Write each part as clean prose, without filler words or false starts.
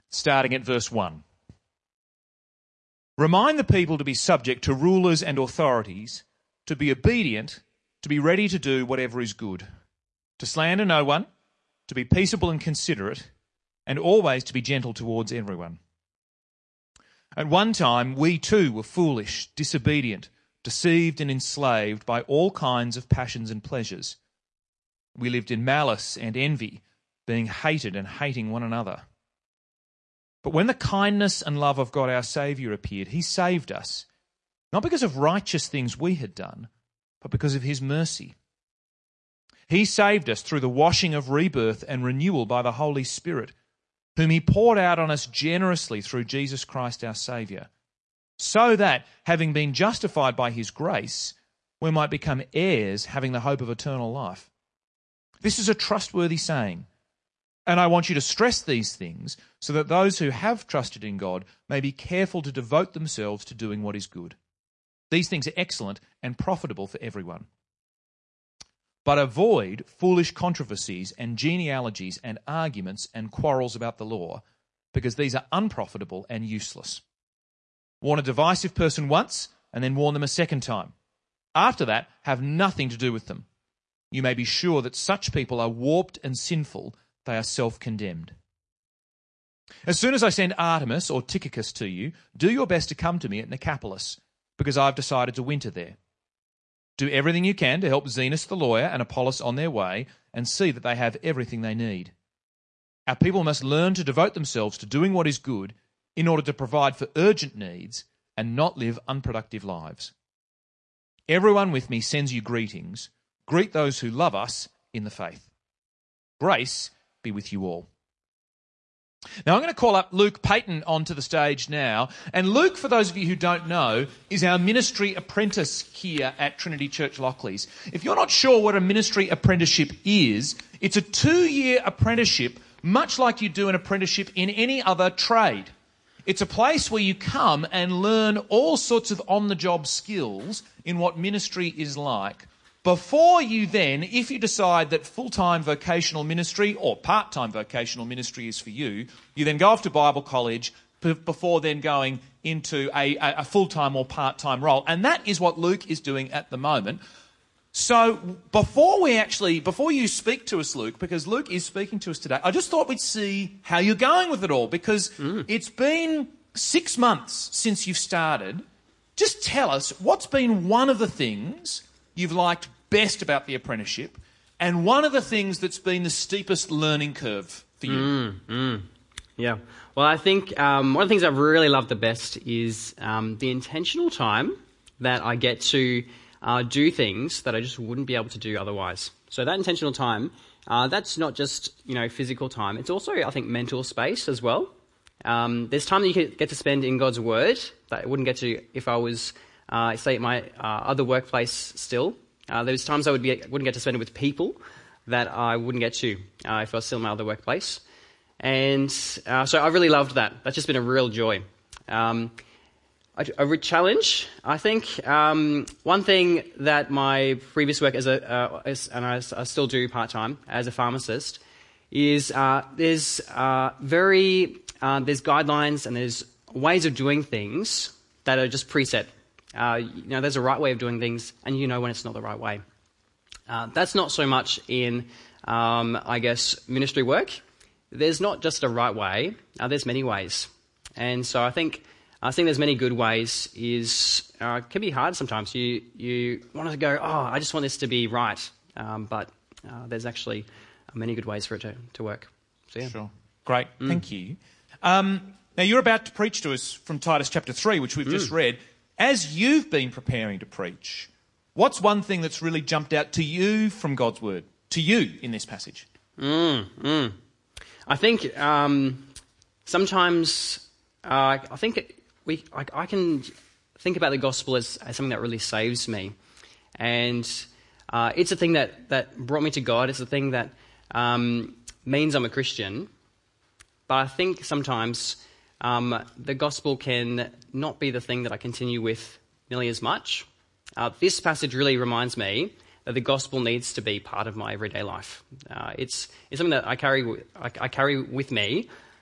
starting at verse 1. Remind the people to be subject to rulers and authorities, to be obedient, to be ready to do whatever is good, to slander no one, to be peaceable and considerate, and always to be gentle towards everyone. At one time, we too were foolish, disobedient, deceived and enslaved by all kinds of passions and pleasures. We lived in malice and envy, being hated and hating one another. But when the kindness and love of God our Saviour appeared, he saved us, not because of righteous things we had done, but because of his mercy. He saved us through the washing of rebirth and renewal by the Holy Spirit, whom he poured out on us generously through Jesus Christ our Saviour, so that, having been justified by his grace, we might become heirs, having the hope of eternal life. This is a trustworthy saying, and I want you to stress these things so that those who have trusted in God may be careful to devote themselves to doing what is good. These things are excellent and profitable for everyone. But avoid foolish controversies and genealogies and arguments and quarrels about the law, because these are unprofitable and useless. Warn a divisive person once, and then warn them a second time. After that, have nothing to do with them. You may be sure that such people are warped and sinful. They are self-condemned. As soon as I send Artemis or Tychicus to you, do your best to come to me at Nicopolis, because I've decided to winter there. Do everything you can to help Zenas the lawyer and Apollos on their way, and see that they have everything they need. Our people must learn to devote themselves to doing what is good in order to provide for urgent needs and not live unproductive lives. Everyone with me sends you greetings. Greet those who love us in the faith. Grace be with you all. Now I'm going to call up Luke Payton onto the stage now. And Luke, for those of you who don't know, is our ministry apprentice here at Trinity Church Lockleys. If you're not sure what a ministry apprenticeship is, it's a 2-year apprenticeship, much like you do an apprenticeship in any other trade. It's a place where you come and learn all sorts of on-the-job skills in what ministry is like. Before you then, if you decide that full-time vocational ministry or part-time vocational ministry is for you, you then go off to Bible college before then going into a full-time or part-time role. And that is what Luke is doing at the moment. So before you speak to us, Luke, because Luke is speaking to us today, I just thought we'd see how you're going with it all, because it's been 6 months since you've started. Just tell us, what's been one of the things you've liked best about the apprenticeship, and one of the things that's been the steepest learning curve for you? Yeah. Well, I think one of the things I've really loved the best is the intentional time that I get to do things that I just wouldn't be able to do otherwise. So that intentional time, that's not just, physical time. It's also, I think, mental space as well. There's time that you get to spend in God's Word that I wouldn't get to if I was, say, at my other workplace still. There's times I wouldn't get to spend it with people that I wouldn't get to if I was still in my other workplace. And so I really loved that. That's just been a real joy. A challenge, I think. One thing that my previous work and I still do part-time as a pharmacist is there's guidelines and there's ways of doing things that are just preset. There's a right way of doing things, and you know when it's not the right way. That's not so much in, ministry work. There's not just a right way. There's many ways. And so I think there's many good ways can be hard sometimes. You want to go, I just want this to be right. But there's actually many good ways for it to work. So, yeah. Sure. Great. Thank you. Now, you're about to preach to us from Titus chapter 3, which we've just read. As you've been preparing to preach, what's one thing that's really jumped out to you from God's Word, to you in this passage? I think sometimes I can think about the gospel as something that really saves me. And it's a thing that brought me to God. It's a thing that means I'm a Christian. But I think sometimes the gospel can not be the thing that I continue with nearly as much. This passage really reminds me that the gospel needs to be part of my everyday life. It's something that I carry with me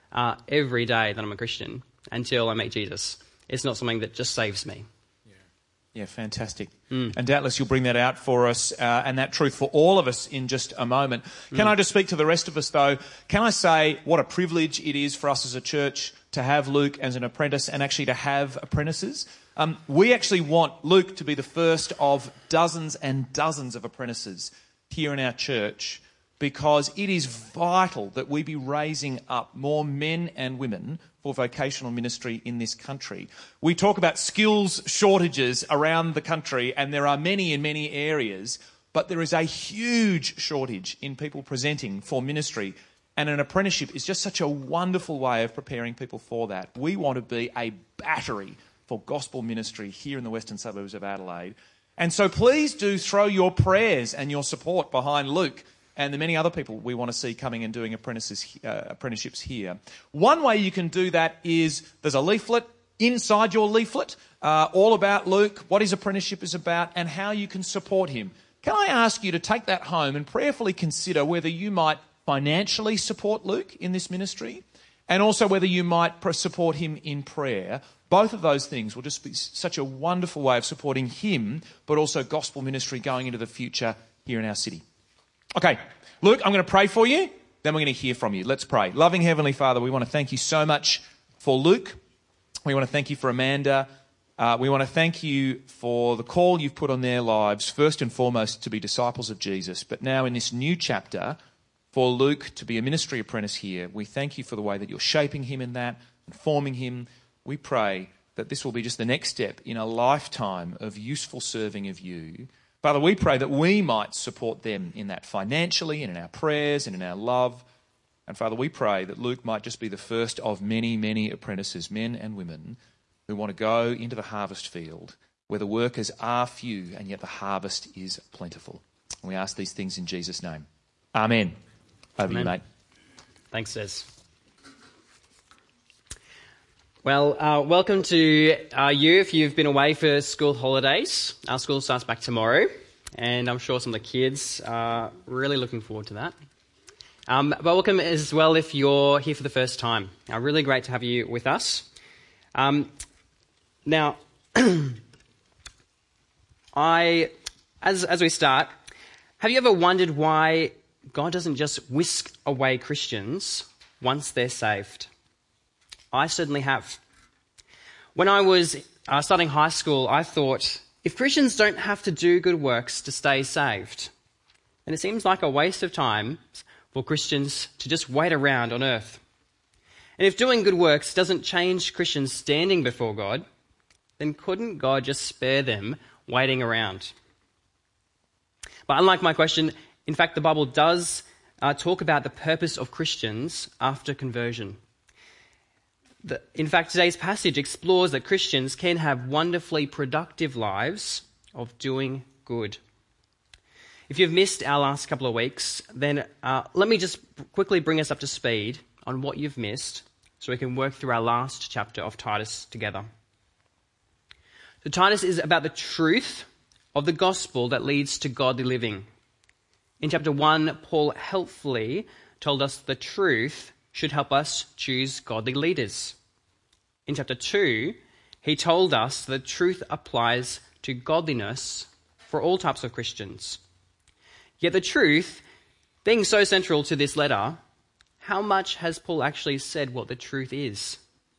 every day that I'm a Christian until I meet Jesus. It's not something that just saves me. Yeah, fantastic. And doubtless you'll bring that out for us and that truth for all of us in just a moment. Can I just speak to the rest of us, though? Can I say what a privilege it is for us as a church to have Luke as an apprentice and actually to have apprentices? We actually want Luke to be the first of dozens and dozens of apprentices here in our church, because it is vital that we be raising up more men and women for vocational ministry in this country. We talk about skills shortages around the country, and there are many in many areas, but there is a huge shortage in people presenting for ministry, and an apprenticeship is just such a wonderful way of preparing people for that. We want to be a battery for gospel ministry here in the western suburbs of Adelaide. And so please do throw your prayers and your support behind Luke and the many other people we want to see coming and doing apprenticeships here. One way you can do that is there's a leaflet inside your leaflet all about Luke, what his apprenticeship is about, and how you can support him. Can I ask you to take that home and prayerfully consider whether you might financially support Luke in this ministry, and also whether you might support him in prayer. Both of those things will just be such a wonderful way of supporting him, but also gospel ministry going into the future here in our city. Okay, Luke, I'm going to pray for you, then we're going to hear from you. Let's pray. Loving Heavenly Father, we want to thank you so much for Luke. We want to thank you for Amanda. We want to thank you for the call you've put on their lives, first and foremost to be disciples of Jesus, but now in this new chapter, for Luke to be a ministry apprentice here. We thank you for the way that you're shaping him in that and forming him. We pray that this will be just the next step in a lifetime of useful serving of you. Father, we pray that we might support them in that financially and in our prayers and in our love. And Father, we pray that Luke might just be the first of many, many apprentices, men and women, who want to go into the harvest field where the workers are few and yet the harvest is plentiful. And we ask these things in Jesus' name. Amen. Over to you, mate. Thanks, Des. Well, welcome to you if you've been away for school holidays. Our school starts back tomorrow, and I'm sure some of the kids are really looking forward to that. But welcome as well if you're here for the first time. Really great to have you with us. Now, as we start, have you ever wondered why God doesn't just whisk away Christians once they're saved? I certainly have. When I was starting high school, I thought, if Christians don't have to do good works to stay saved, then it seems like a waste of time for Christians to just wait around on earth. And if doing good works doesn't change Christians' standing before God, then couldn't God just spare them waiting around? But unlike my question, in fact, the Bible does talk about the purpose of Christians after conversion. In fact, today's passage explores that Christians can have wonderfully productive lives of doing good. If you've missed our last couple of weeks, then let me just quickly bring us up to speed on what you've missed so we can work through our last chapter of Titus together. So Titus is about the truth of the gospel that leads to godly living. In chapter 1, Paul helpfully told us the truth should help us choose godly leaders. In chapter 2, he told us the truth applies to godliness for all types of Christians. Yet the truth, being so central to this letter, how much has Paul actually said what the truth is?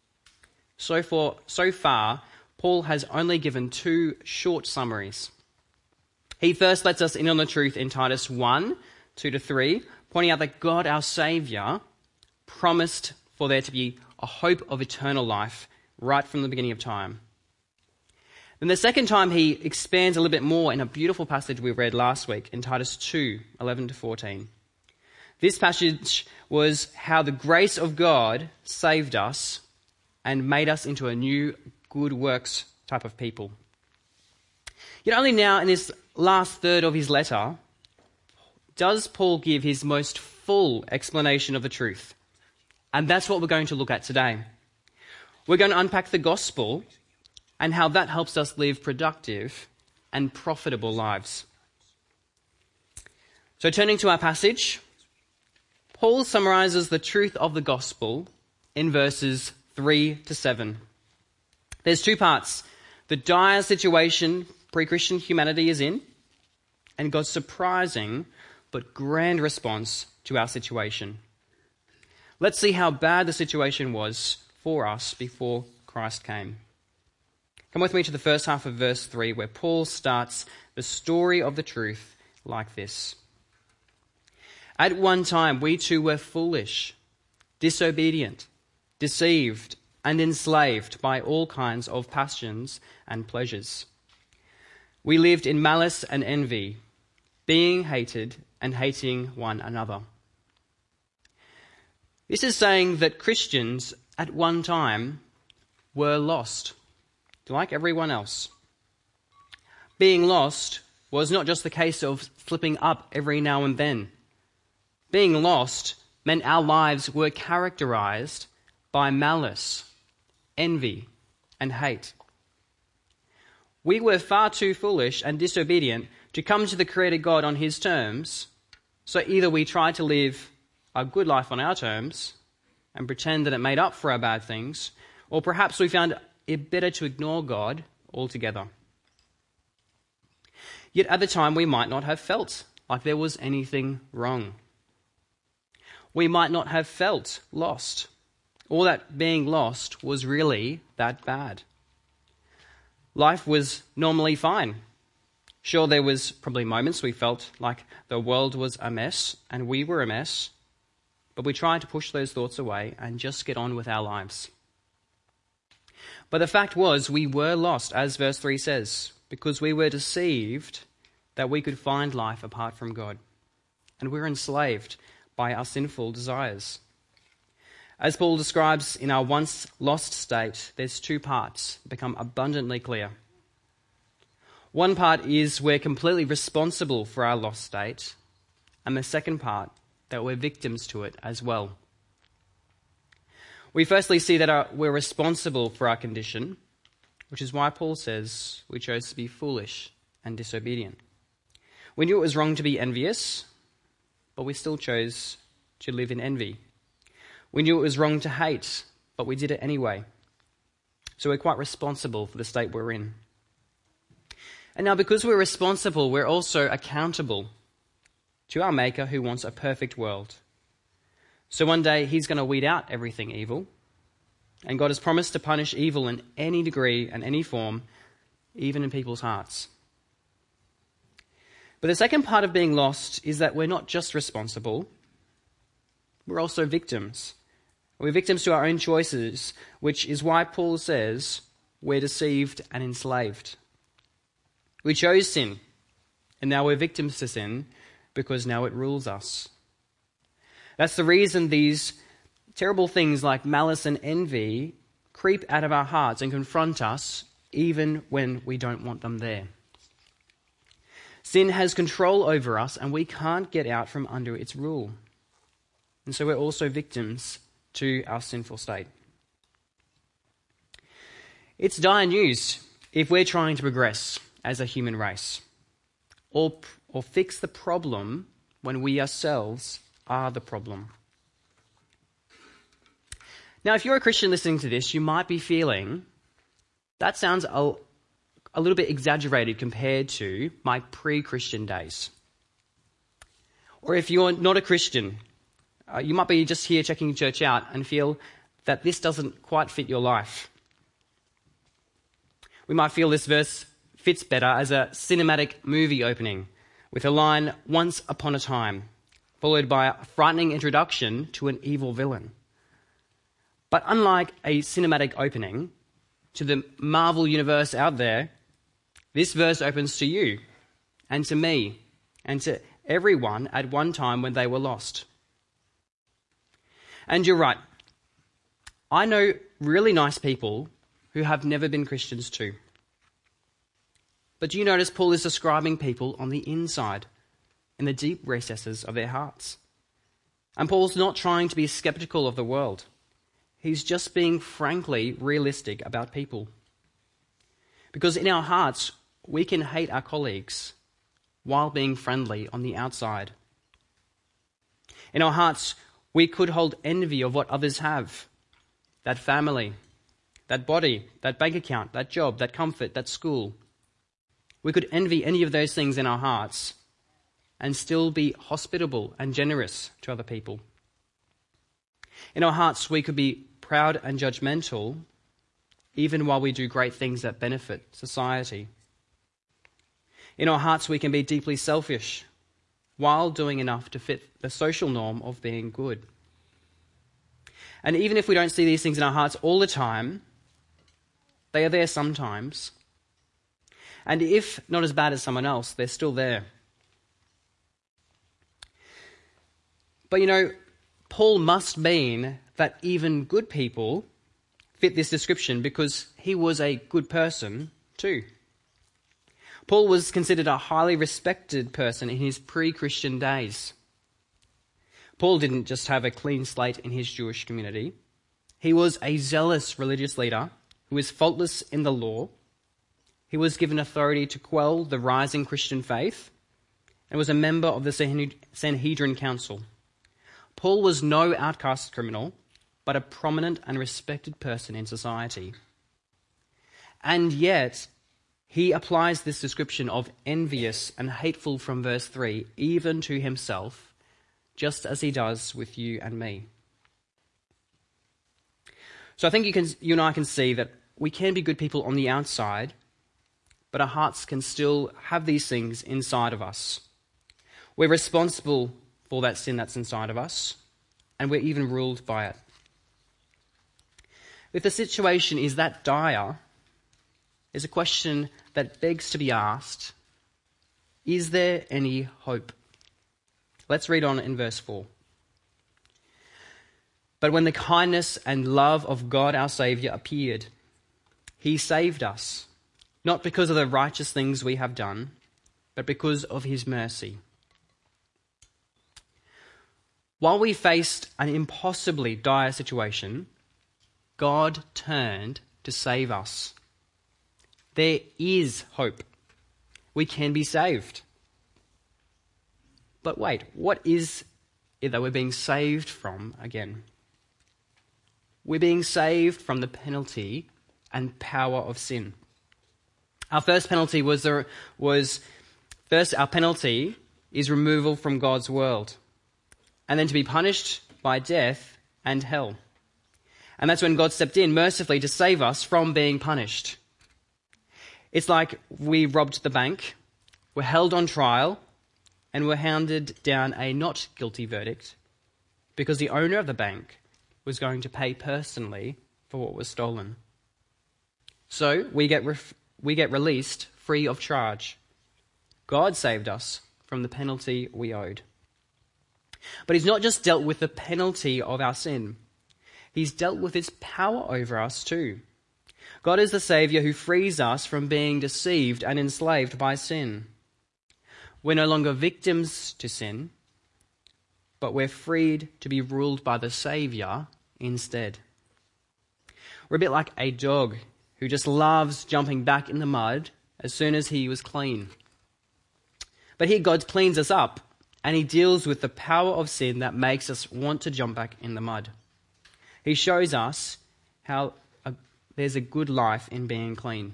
So far, Paul has only given 2 short summaries. He first lets us in on the truth in Titus 1, 2-3, pointing out that God, our Saviour, promised for there to be a hope of eternal life right from the beginning of time. Then the second time he expands a little bit more in a beautiful passage we read last week in Titus 2, 11-14. This passage was how the grace of God saved us and made us into a new good works type of people. Yet only now in this last third of his letter does Paul give his most full explanation of the truth. And that's what we're going to look at today. We're going to unpack the gospel and how that helps us live productive and profitable lives. So turning to our passage, Paul summarizes the truth of the gospel in verses 3 to 7. There's two parts: the dire situation pre-Christian humanity is in, and God's surprising but grand response to our situation. Let's see how bad the situation was for us before Christ came. Come with me to the first half of verse 3, where Paul starts the story of the truth like this. At one time we too were foolish, disobedient, deceived, and enslaved by all kinds of passions and pleasures. We lived in malice and envy, being hated and hating one another. This is saying that Christians at one time were lost, like everyone else. Being lost was not just the case of slipping up every now and then. Being lost meant our lives were characterized by malice, envy, and hate. We were far too foolish and disobedient to come to the Creator God on his terms, so either we tried to live a good life on our terms and pretend that it made up for our bad things, or perhaps we found it better to ignore God altogether. Yet at the time we might not have felt like there was anything wrong. We might not have felt lost, or that being lost was really that bad. Life was normally fine. Sure, there was probably moments we felt like the world was a mess and we were a mess, but we tried to push those thoughts away and just get on with our lives. But the fact was, we were lost, as verse 3 says, because we were deceived that we could find life apart from God, and we were enslaved by our sinful desires. As Paul describes in our once lost state, there's two parts that become abundantly clear. One part is we're completely responsible for our lost state, and the second part, that we're victims to it as well. We firstly see that we're responsible for our condition, which is why Paul says we chose to be foolish and disobedient. We knew it was wrong to be envious, but we still chose to live in envy. We knew it was wrong to hate, but we did it anyway. So we're quite responsible for the state we're in. And now because we're responsible, we're also accountable to our Maker who wants a perfect world. So one day he's going to weed out everything evil, and God has promised to punish evil in any degree and any form, even in people's hearts. But the second part of being lost is that we're not just responsible, we're also victims. We're victims to our own choices, which is why Paul says we're deceived and enslaved. We chose sin, and now we're victims to sin because now it rules us. That's the reason these terrible things like malice and envy creep out of our hearts and confront us even when we don't want them there. Sin has control over us and we can't get out from under its rule. And so we're also victims to our sinful state. It's dire news if we're trying to progress as a human race or fix the problem when we ourselves are the problem. Now, if you're a Christian listening to this, you might be feeling, that sounds a little bit exaggerated compared to my pre-Christian days. Or if you're not a Christian, you might be just here checking church out and feel that this doesn't quite fit your life. We might feel this verse fits better as a cinematic movie opening with a line, "Once upon a time," followed by a frightening introduction to an evil villain. But unlike a cinematic opening to the Marvel universe out there, this verse opens to you and to me and to everyone at one time when they were lost. And you're right. I know really nice people who have never been Christians too. But do you notice Paul is describing people on the inside, in the deep recesses of their hearts? And Paul's not trying to be skeptical of the world. He's just being frankly realistic about people. Because in our hearts, we can hate our colleagues while being friendly on the outside. In our hearts, we could hold envy of what others have that family, that body, that bank account, that job, that comfort, that school. We could envy any of those things in our hearts and still be hospitable and generous to other people. In our hearts, we could be proud and judgmental even while we do great things that benefit society. In our hearts, we can be deeply selfish while doing enough to fit the social norm of being good. And even if we don't see these things in our hearts all the time, they are there sometimes. And if not as bad as someone else, they're still there. But Paul must mean that even good people fit this description because he was a good person too. Paul was considered a highly respected person in his pre-Christian days. Paul didn't just have a clean slate in his Jewish community. He was a zealous religious leader who was faultless in the law. He was given authority to quell the rising Christian faith and was a member of the Sanhedrin Council. Paul was no outcast criminal, but a prominent and respected person in society. And yet, he applies this description of envious and hateful from verse 3 even to himself, just as he does with you and me. So I think you and I can see that we can be good people on the outside, but our hearts can still have these things inside of us. We're responsible for that sin that's inside of us, and we're even ruled by it. If the situation is that dire, there's a question that begs to be asked: is there any hope? Let's read on in verse 4. But when the kindness and love of God our Saviour appeared, he saved us, not because of the righteous things we have done, but because of his mercy. While we faced an impossibly dire situation, God turned to save us. There is hope. We can be saved. But wait, what is it that we're being saved from again? We're being saved from the penalty and power of sin. Our first penalty our penalty is removal from God's world, and then to be punished by death and hell. And that's when God stepped in mercifully to save us from being punished. It's like we robbed the bank, were held on trial, and were handed down a not guilty verdict because the owner of the bank was going to pay personally for what was stolen. So we get released free of charge. God saved us from the penalty we owed. But he's not just dealt with the penalty of our sin. He's dealt with its power over us too. God is the Saviour who frees us from being deceived and enslaved by sin. We're no longer victims to sin, but we're freed to be ruled by the Saviour instead. We're a bit like a dog who just loves jumping back in the mud as soon as he was clean. But here God cleans us up, and he deals with the power of sin that makes us want to jump back in the mud. He shows us how there's a good life in being clean.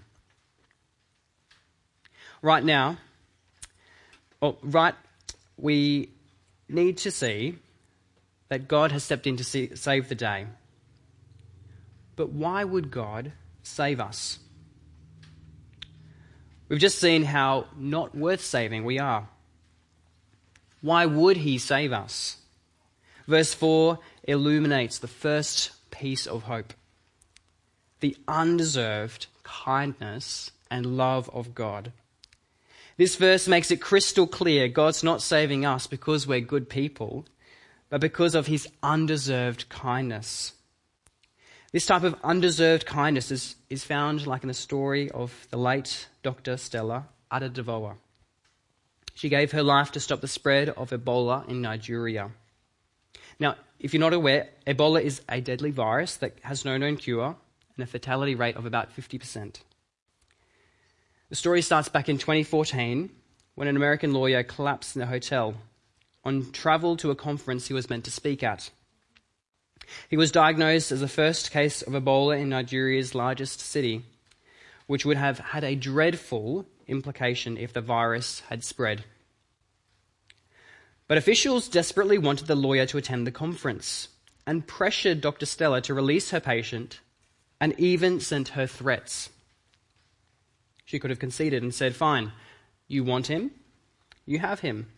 We need to see that God has stepped in to save the day. But why would God save us? We've just seen how not worth saving we are. Why would he save us? Verse 4 illuminates the first piece of hope: the undeserved kindness and love of God. This verse makes it crystal clear God's not saving us because we're good people, but because of his undeserved kindness. This type of undeserved kindness is found like in the story of the late Dr. Stella Adedavowa. She gave her life to stop the spread of Ebola in Nigeria. Now, if you're not aware, Ebola is a deadly virus that has no known cure and a fatality rate of about 50%. The story starts back in 2014 when an American lawyer collapsed in a hotel on travel to a conference he was meant to speak at. He was diagnosed as the first case of Ebola in Nigeria's largest city, which would have had a dreadful implication if the virus had spread. But officials desperately wanted the lawyer to attend the conference and pressured Dr. Stella to release her patient and even sent her threats. She could have conceded and said, "Fine, you want him, you have him."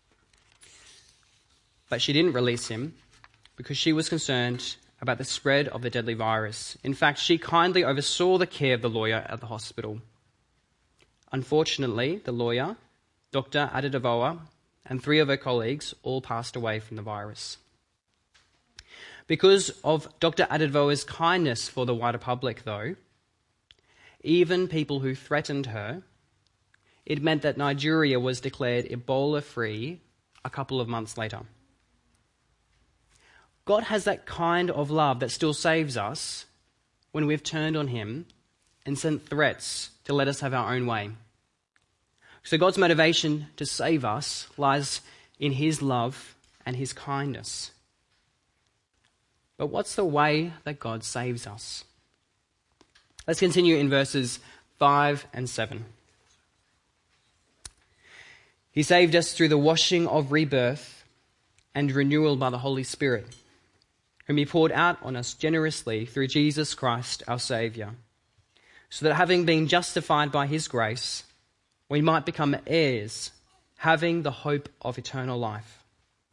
But she didn't release him because she was concerned about the spread of the deadly virus. In fact, she kindly oversaw the care of the lawyer at the hospital. Unfortunately, the lawyer, Dr. Adedawoa, and 3 of her colleagues all passed away from the virus. Because of Dr. Adedawoa's kindness for the wider public, though, even people who threatened her, it meant that Nigeria was declared Ebola-free a couple of months later. God has that kind of love that still saves us when we've turned on him and sent threats to let us have our own way. So God's motivation to save us lies in his love and his kindness. But what's the way that God saves us? Let's continue in verses 5 and 7. He saved us through the washing of rebirth and renewal by the Holy Spirit, whom he poured out on us generously through Jesus Christ our Saviour, so that having been justified by his grace, we might become heirs, having the hope of eternal life.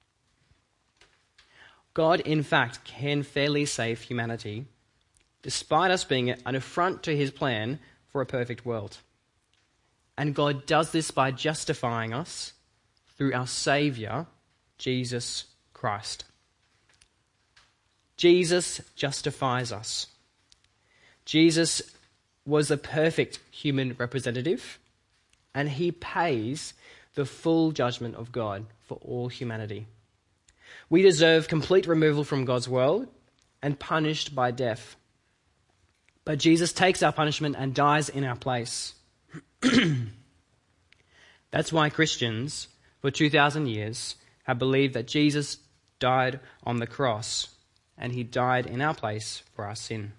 God, in fact, can fairly save humanity, despite us being an affront to his plan for a perfect world. And God does this by justifying us through our Saviour, Jesus Christ. Jesus justifies us. Jesus was the perfect human representative, and he pays the full judgment of God for all humanity. We deserve complete removal from God's world and punished by death. But Jesus takes our punishment and dies in our place. That's why Christians, for 2,000 years, have believed that Jesus died on the cross and he died in our place for our sin.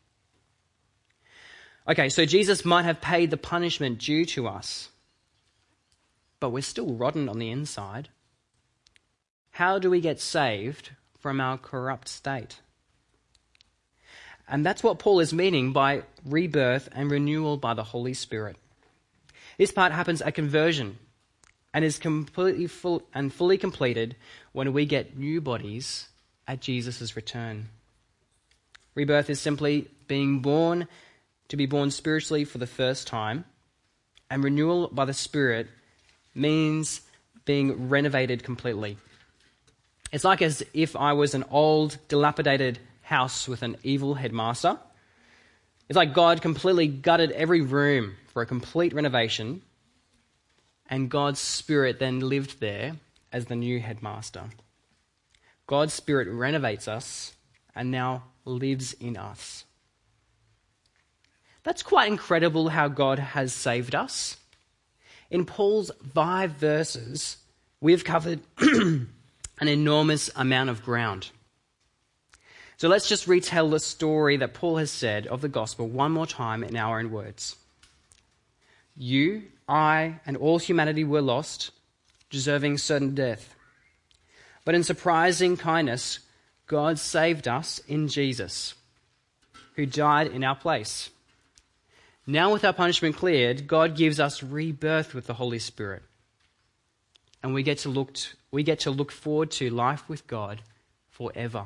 Okay, so Jesus might have paid the punishment due to us, but we're still rotten on the inside. How do we get saved from our corrupt state? And that's what Paul is meaning by rebirth and renewal by the Holy Spirit. This part happens at conversion and is fully completed when we get new bodies at Jesus' return. Rebirth is simply being born, to be born spiritually for the first time, and renewal by the Spirit means being renovated completely. It's like as if I was an old, dilapidated house with an evil headmaster. It's like God completely gutted every room for a complete renovation, and God's Spirit then lived there as the new headmaster. God's Spirit renovates us and now lives in us. That's quite incredible how God has saved us. In Paul's 5 verses, we've covered an enormous amount of ground. So let's just retell the story that Paul has said of the gospel one more time in our own words. You, I, and all humanity were lost, deserving certain death. But in surprising kindness, God saved us in Jesus, who died in our place. Now with our punishment cleared, God gives us rebirth with the Holy Spirit. And we get to look forward to life with God forever.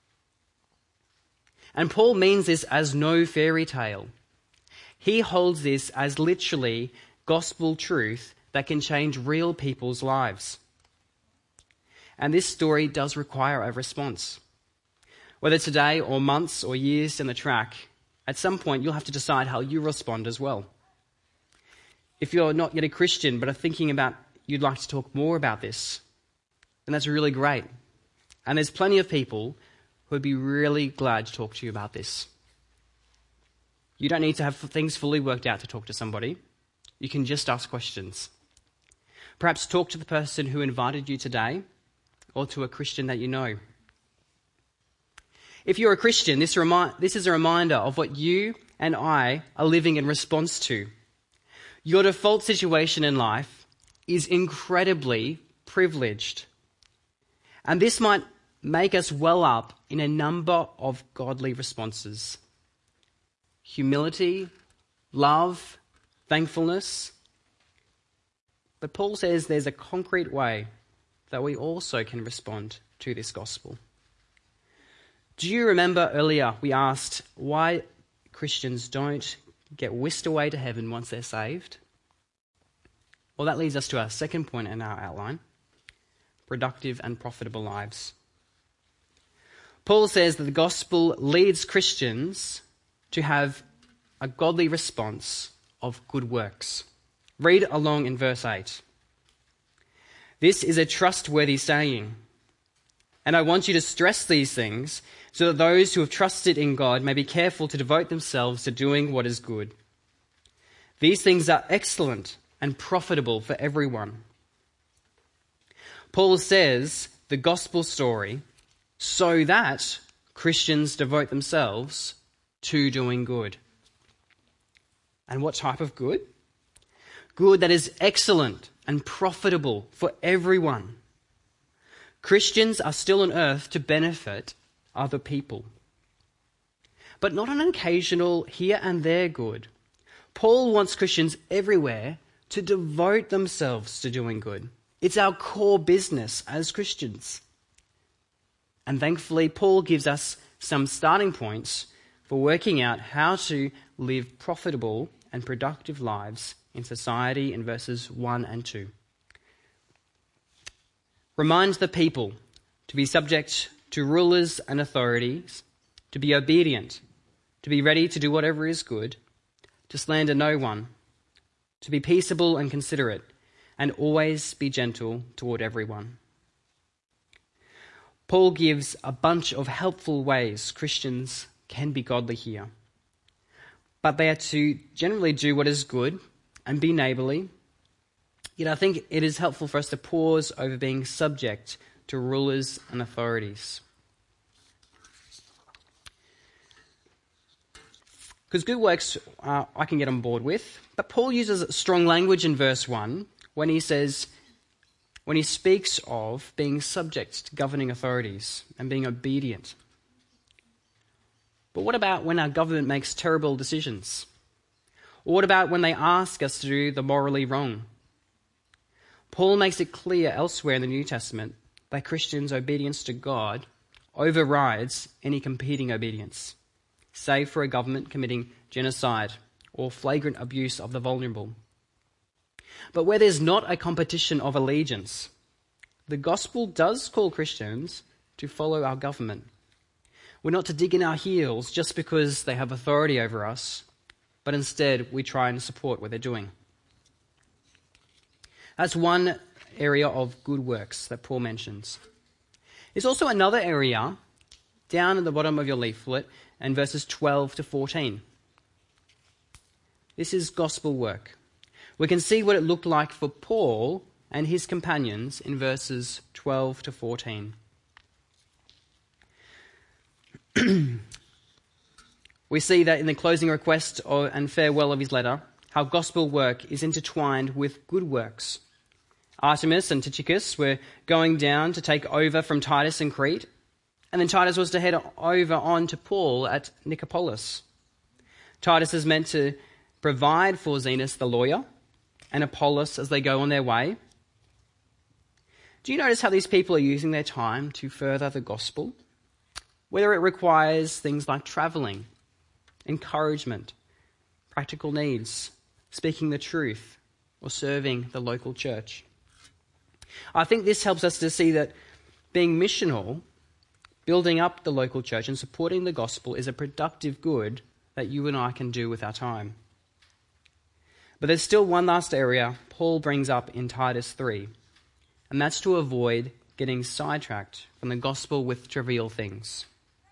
And Paul means this as no fairy tale. He holds this as literally gospel truth that can change real people's lives. And this story does require a response. Whether today or months or years down the track, at some point you'll have to decide how you respond as well. If you're not yet a Christian but are thinking about you'd like to talk more about this, then that's really great. And there's plenty of people who would be really glad to talk to you about this. You don't need to have things fully worked out to talk to somebody. You can just ask questions. Perhaps talk to the person who invited you today or to a Christian that you know. If you're a Christian, this is a reminder of what you and I are living in response to. Your default situation in life is incredibly privileged. And this might make us well up in a number of godly responses. Humility, love, thankfulness. But Paul says there's a concrete way that we also can respond to this gospel. Do you remember earlier we asked why Christians don't get whisked away to heaven once they're saved? Well, that leads us to our second point in our outline: productive and profitable lives. Paul says that the gospel leads Christians to have a godly response of good works. Read along in verse 8. This is a trustworthy saying, and I want you to stress these things so that those who have trusted in God may be careful to devote themselves to doing what is good. These things are excellent and profitable for everyone. Paul says the gospel story so that Christians devote themselves to doing good. And what type of good? Good that is excellent and profitable for everyone. Christians are still on earth to benefit other people, but not an occasional here and there good. Paul wants Christians everywhere to devote themselves to doing good. It's our core business as Christians. And thankfully, Paul gives us some starting points for working out how to live profitable and productive lives in society in verses 1 and 2. Remind the people to be subject to rulers and authorities, to be obedient, to be ready to do whatever is good, to slander no one, to be peaceable and considerate, and always be gentle toward everyone. Paul gives a bunch of helpful ways Christians can be godly here. But they are to generally do what is good and be neighbourly. Yet I think it is helpful for us to pause over being subject to rulers and authorities. Because good works I can get on board with, but Paul uses strong language in verse 1 when he speaks of being subject to governing authorities and being obedient. But what about when our government makes terrible decisions? Or what about when they ask us to do the morally wrong? Paul makes it clear elsewhere in the New Testament that Christians' obedience to God overrides any competing obedience, save for a government committing genocide or flagrant abuse of the vulnerable. But where there's not a competition of allegiance, the gospel does call Christians to follow our government. We're not to dig in our heels just because they have authority over us, but instead we try and support what they're doing. That's one area of good works that Paul mentions. There's also another area down at the bottom of your leaflet in verses 12 to 14. This is gospel work. We can see what it looked like for Paul and his companions in verses 12 to 14. We see that in the closing request and farewell of his letter, how gospel work is intertwined with good works. Artemis and Tychicus were going down to take over from Titus in Crete, and then Titus was to head over on to Paul at Nicopolis. Titus is meant to provide for Zenas the lawyer and Apollos as they go on their way. Do you notice how these people are using their time to further the gospel? Whether it requires things like travelling, encouragement, practical needs, speaking the truth, or serving the local church. I think this helps us to see that being missional, building up the local church and supporting the gospel is a productive good that you and I can do with our time. But there's still one last area Paul brings up in Titus 3, and that's to avoid getting sidetracked from the gospel with trivial things.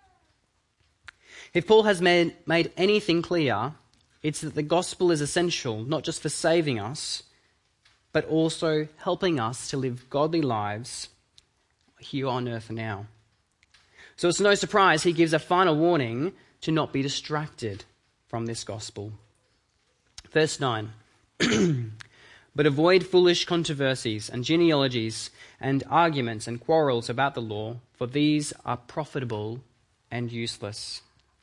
If Paul has made anything clear, it's that the gospel is essential, not just for saving us, but also helping us to live godly lives here on earth now. So it's no surprise he gives a final warning to not be distracted from this gospel. Verse 9. But avoid foolish controversies and genealogies and arguments and quarrels about the law, for these are profitable and useless.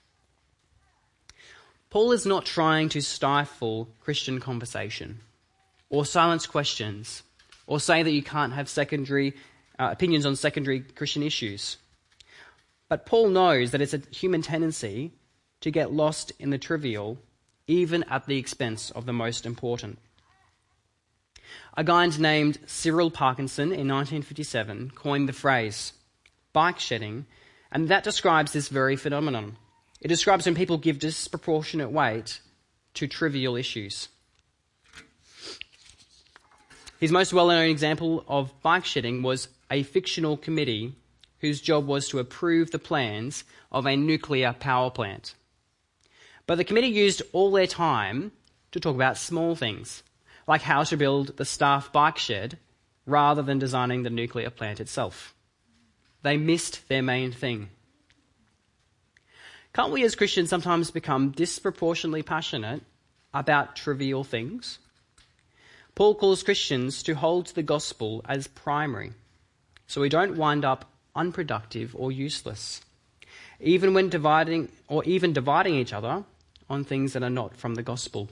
Paul is not trying to stifle Christian conversation or silence questions or say that you can't have secondary opinions on secondary Christian issues. But Paul knows that it's a human tendency to get lost in the trivial, even at the expense of the most important. A guy named Cyril Parkinson in 1957 coined the phrase bike shedding, and that describes this very phenomenon. It describes when people give disproportionate weight to trivial issues. His most well-known example of bike shedding was a fictional committee whose job was to approve the plans of a nuclear power plant. But the committee used all their time to talk about small things, like how to build the staff bike shed rather than designing the nuclear plant itself. They missed their main thing. Can't we as Christians sometimes become disproportionately passionate about trivial things? Paul calls Christians to hold to the gospel as primary, so we don't wind up unproductive or useless, even when dividing each other on things that are not from the gospel.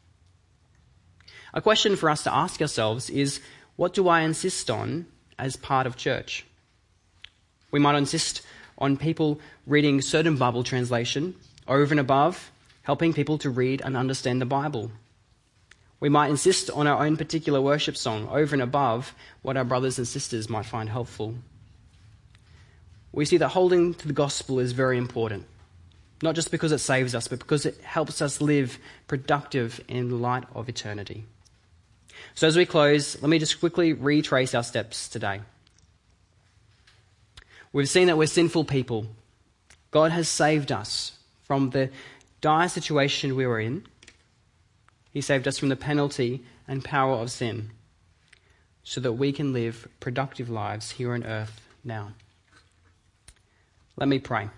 A question for us to ask ourselves is, what do I insist on as part of church? We might insist on people reading certain Bible translation over and above helping people to read and understand the Bible. We might insist on our own particular worship song over and above what our brothers and sisters might find helpful. We see that holding to the gospel is very important, not just because it saves us, but because it helps us live productive in the light of eternity. So as we close, let me just quickly retrace our steps today. We've seen that we're sinful people. God has saved us from the dire situation we were in. He saved us from the penalty and power of sin so that we can live productive lives here on earth now. Let me pray.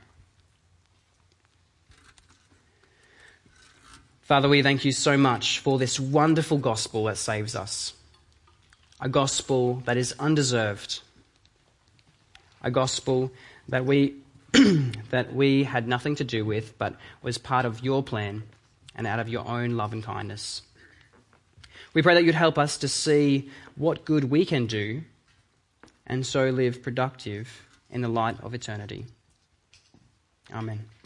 Father, we thank you so much for this wonderful gospel that saves us. A gospel that is undeserved. A gospel that we had nothing to do with, but was part of your plan and out of your own love and kindness. We pray that you'd help us to see what good we can do and so live productive in the light of eternity. Amen.